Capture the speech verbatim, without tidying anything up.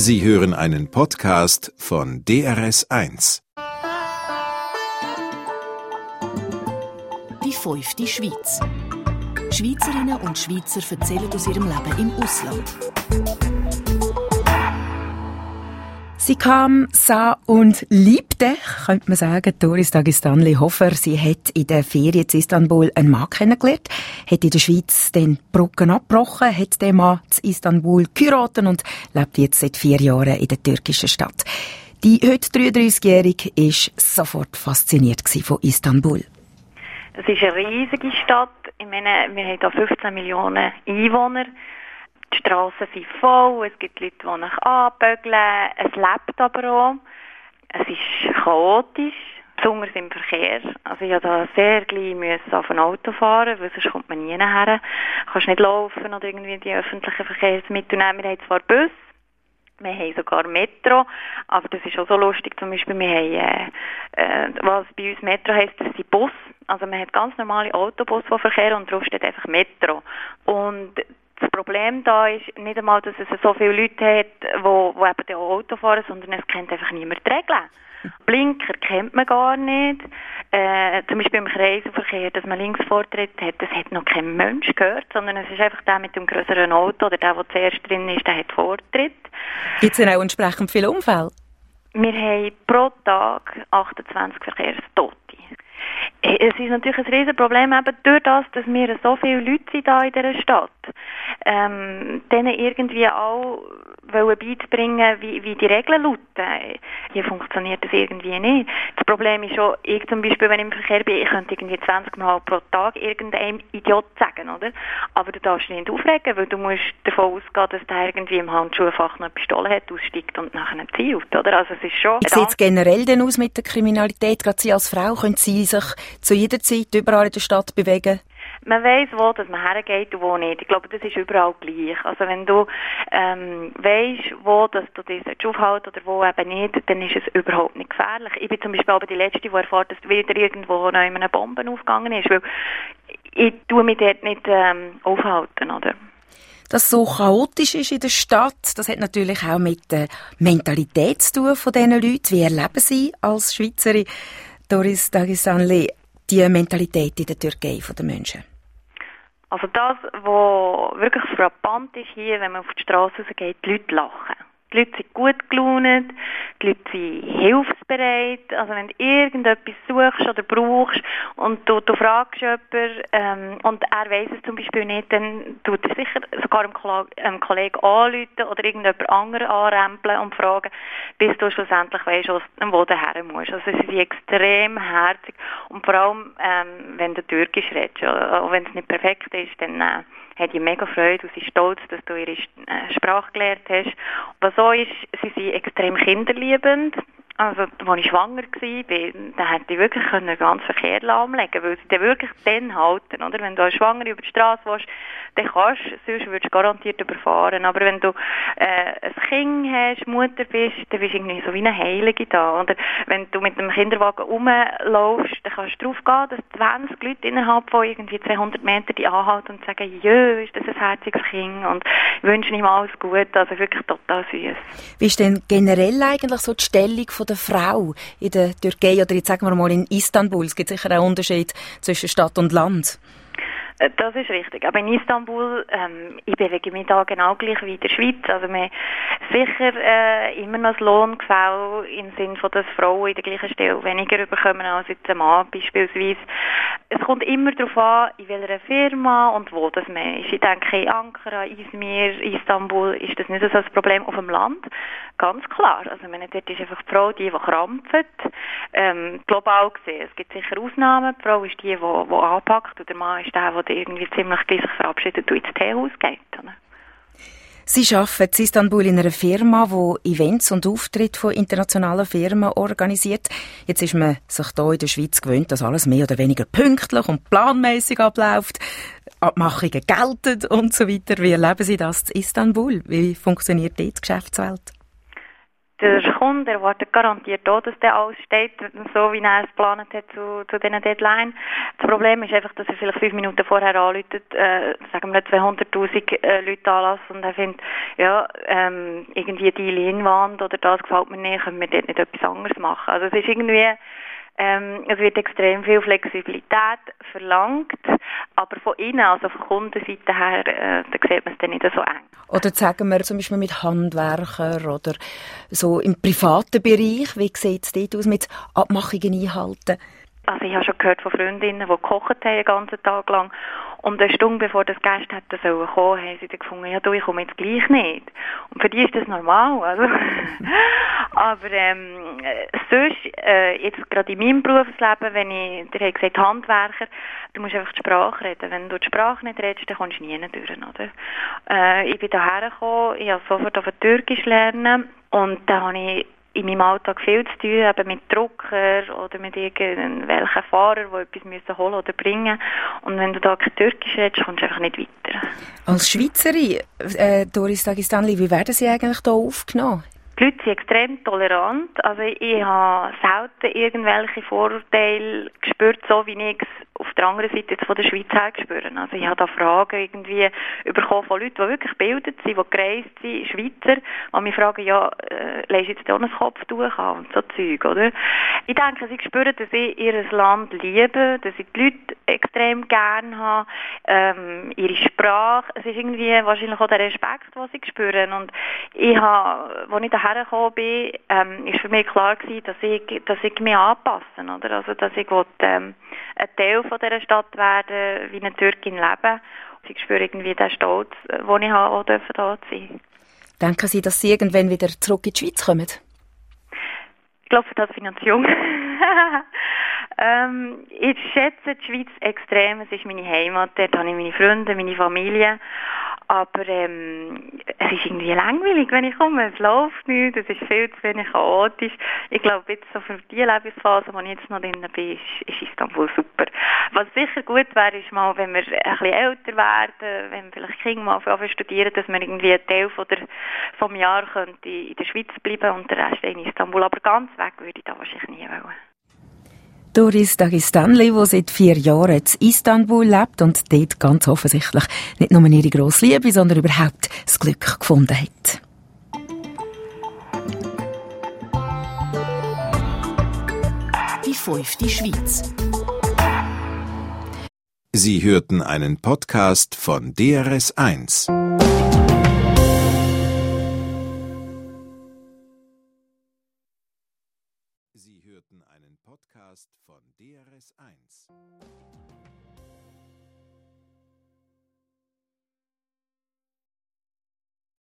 Sie hören einen Podcast von D R S eins. Die fünfte Schweiz. Schweizerinnen und Schweizer erzählen aus ihrem Leben im Ausland. Sie kam, sah und liebte, könnte man sagen, Doris Dagestanli Hofer. Sie hat in der Ferien in Istanbul einen Mann kennengelernt, hat in der Schweiz den Brücken abgebrochen, hat den Mann in Istanbul geheiratet und lebt jetzt seit vier Jahren in der türkischen Stadt. Die heute dreiunddreissigjährige war sofort fasziniert von Istanbul. Es ist eine riesige Stadt. Ich meine, wir haben hier fünfzehn Millionen Einwohner. Die Strassen sind voll, es gibt Leute, die sich anbögeln. Es lebt aber auch. Es ist chaotisch, besonders im Verkehr. Also ich musste da sehr gleich auf ein Auto fahren, weil sonst kommt man nie her. Du kannst nicht laufen oder irgendwie die öffentlichen Verkehrsmittel nehmen. Wir haben zwar Bus, wir haben sogar Metro, aber das ist auch so lustig. Zum Beispiel, wir haben, äh, was bei uns Metro heisst, das sind Bus. Also man hat ganz normale Autobus, die verkehren, und drauf steht einfach Metro. Und das Problem da ist nicht einmal, dass es so viele Leute hat, die, die eben auch Auto fahren, sondern es kennt einfach niemand die Regeln. Blinker kennt man gar nicht. Äh, zum Beispiel im Kreiselverkehr, dass man links Vortritt hat, das hat noch kein Mensch gehört, sondern es ist einfach der mit dem grösseren Auto oder der, der zuerst drin ist, der hat Vortritt. Gibt es denn auch entsprechend viele Unfälle? Wir haben pro Tag achtundzwanzig Verkehrstote. Es ist natürlich ein riesen Problem, eben durch das, dass wir so viele Leute sind hier in dieser Stadt, ähm, denen irgendwie auch wollen beizubringen, wie, wie die Regeln lauten. Hier funktioniert das irgendwie nicht. Das Problem ist schon, ich zum Beispiel, wenn ich im Verkehr bin, ich könnte irgendwie zwanzig Mal pro Tag irgendeinem Idiot sagen, oder? Aber du darfst dich nicht aufregen, weil du musst davon ausgehen, dass der irgendwie im Handschuhfach noch eine Pistole hat, aussteigt und nachher zielt, oder? Also es ist schon... Wie sieht es generell denn aus mit der Kriminalität? Gerade Sie als Frau, können Sie sich zu jeder Zeit überall in der Stadt bewegen? Man weiss, wo dass man hergeht und wo nicht. Ich glaube, das ist überall gleich. Also wenn du ähm, weisst, wo dass du dich aufhalten oder wo eben nicht, dann ist es überhaupt nicht gefährlich. Ich bin zum Beispiel aber die Letzte, die erfährt, dass wieder irgendwo noch eine Bombe aufgegangen ist, weil ich tue mich dort nicht ähm, aufhalten, oder? Dass es so chaotisch ist in der Stadt, das hat natürlich auch mit der Mentalität zu tun von diesen Leuten. Wie erleben Sie als Schweizerin, Doris Dagestanli, die Mentalität in der Türkei von den Menschen? Also das, was wirklich frappant ist hier, wenn man auf die Straße rausgeht, die Leute lachen. Die Leute sind gut gelaunt, die Leute sind hilfsbereit. Also wenn du irgendetwas suchst oder brauchst und du, du fragst jemanden ähm, und er weiss es zum Beispiel nicht, dann tut er sicher sogar einem, Kla- einem Kollegen anrufen oder irgendjemand anderen anrempeln und fragen, bis du schlussendlich weisst, wo du her musst. Also sie sind extrem herzig und vor allem, ähm, wenn du Türkisch redest, auch wenn es nicht perfekt ist, dann äh, hat die mega Freude und sie ist stolz, dass du ihre äh, Sprache gelernt hast. Was so ist, sie sind extrem kinderliebend. Also, als ich schwanger war, da hätte ich wirklich den ganzen Verkehr lahmlegen, weil sie den wirklich dann halten, oder? Wenn du als Schwanger über die Straße willst, dann kannst du, sonst würdest du garantiert überfahren. Aber wenn du äh, ein Kind hast, Mutter bist, dann bist du irgendwie so wie eine Heilige da. Oder wenn du mit dem Kinderwagen rumlaufst, dann kannst du darauf gehen, dass zwanzig Leute innerhalb von irgendwie zweihundert Metern die anhalten und sagen, jö, ist das ein herziges Kind und ich wünsche ihm alles Gute. Also wirklich total süß. Wie ist denn generell eigentlich so die Stellung von der Frau in der Türkei oder jetzt sagen wir mal in Istanbul? Es gibt sicher einen Unterschied zwischen Stadt und Land. Das ist richtig. Aber in Istanbul, ähm, ich bewege mich da genau gleich wie in der Schweiz. Also wir haben sicher äh, immer noch das Lohngefälle im Sinne von, dass Frauen in der gleichen Stelle weniger bekommen als jetzt ein Mann beispielsweise. Es kommt immer darauf an, in welcher Firma und wo das man ist. Ich denke, in Ankara, Izmir, Istanbul ist das nicht so ein Problem. Auf dem Land, ganz klar. Also ich meine, dort ist einfach die Frau die, die krampft. Ähm, global gesehen, es gibt sicher Ausnahmen. Die Frau ist die, die, die anpackt und der Mann ist der, der irgendwie ziemlich gleich sich verabschiedet und ins Teehaus geht. Oder? Sie arbeiten in Istanbul in einer Firma, die Events und Auftritte von internationalen Firmen organisiert. Jetzt ist man sich hier in der Schweiz gewöhnt, dass alles mehr oder weniger pünktlich und planmäßig abläuft, Abmachungen gelten und so weiter. Wie erleben Sie das in Istanbul? Wie funktioniert dort die Geschäftswelt? Der Kunde erwartet garantiert auch, dass der alles steht, so wie er es geplant hat zu, zu diesen Deadline. Das Problem ist einfach, dass er vielleicht fünf Minuten vorher anruft, äh, sagen wir zweihunderttausend äh, Leute anlässt und er findet, ja, ähm, irgendwie die Leinwand oder das gefällt mir nicht, können wir dort nicht etwas anderes machen. Also es ist irgendwie, ähm, es wird extrem viel Flexibilität verlangt, aber von innen, also von Kundenseite her, äh, da sieht man es dann nicht so eng. Oder sagen wir zum Beispiel mit Handwerkern oder so im privaten Bereich, wie sieht es dort aus mit Abmachungen einhalten? Also ich habe schon gehört von Freundinnen, die gekocht haben den ganzen Tag lang und eine Stunde bevor das Gäste hätten sollen kommen, haben sie dann gefunden, ja du, ich komme jetzt gleich nicht. Und für die ist das normal. Also. Aber ähm, sonst, äh, jetzt gerade in meinem Berufsleben, wenn ich, der hat gesagt, Handwerker, du musst einfach die Sprache reden. Wenn du die Sprache nicht redest, dann kommst du nie durch, oder? Äh, ich bin hierher gekommen, ich habe sofort auf Türkisch lernen und da habe ich in meinem Alltag viel zu tun, eben mit Drucker oder mit irgendwelchen Fahrern, die etwas müssen holen oder bringen. Und wenn du da kein Türkisch redest, kommst du einfach nicht weiter. Als Schweizerin, äh, Doris Dagestanli, wie werden Sie eigentlich hier aufgenommen? Die Leute sind extrem tolerant. Also ich habe selten irgendwelche Vorurteile gespürt, so wie ich es auf der anderen Seite jetzt von der Schweiz her gespürt. Also ich habe da Fragen irgendwie bekommen von Leuten, die wirklich gebildet sind, die gereist sind, Schweizer, die mich fragen, ja, äh, legst du jetzt auch ein Kopftuch an und so Zeug, oder? Ich denke, sie spüren, dass ich ihr Land liebe, dass ich die Leute extrem gerne habe, ähm, ihre Sprache. Es ist irgendwie wahrscheinlich auch der Respekt, den sie spüren. Und ich habe, als ich daher gekommen bin, ähm, ist für mich klar gewesen, dass ich, dass ich mich anpasse, oder? Also, dass ich will, ähm, ein Teil von dieser Stadt werden, wie eine Türkin leben. Ich spüre irgendwie den Stolz, den ich habe, auch dürfen da sein. Denken Sie, dass Sie irgendwann wieder zurück in die Schweiz kommen? Ich glaube, das bin ich jung. ähm, ich schätze die Schweiz extrem. Es ist meine Heimat. Dort habe ich meine Freunde, meine Familie. Aber ähm, es ist irgendwie langweilig, wenn ich komme. Es läuft nicht, es ist viel zu wenig chaotisch. Ich glaube, jetzt so für die Lebensphase, wo ich jetzt noch drin bin, ist, ist Istanbul super. Was sicher gut wäre, ist mal, wenn wir ein bisschen älter werden, wenn wir vielleicht Kinder mal anfangen studieren, dass wir irgendwie einen Teil von der, vom Jahr könnte in der Schweiz bleiben und der Rest in Istanbul. Aber ganz weg würde ich da wahrscheinlich nie wollen. Doris Dagestanli, die seit vier Jahren in Istanbul lebt und dort ganz offensichtlich nicht nur ihre grosse Liebe, sondern überhaupt das Glück gefunden hat. Die fünfte Schweiz. Sie hörten einen Podcast von D R S eins. Sie hörten einen Podcast von D R S eins.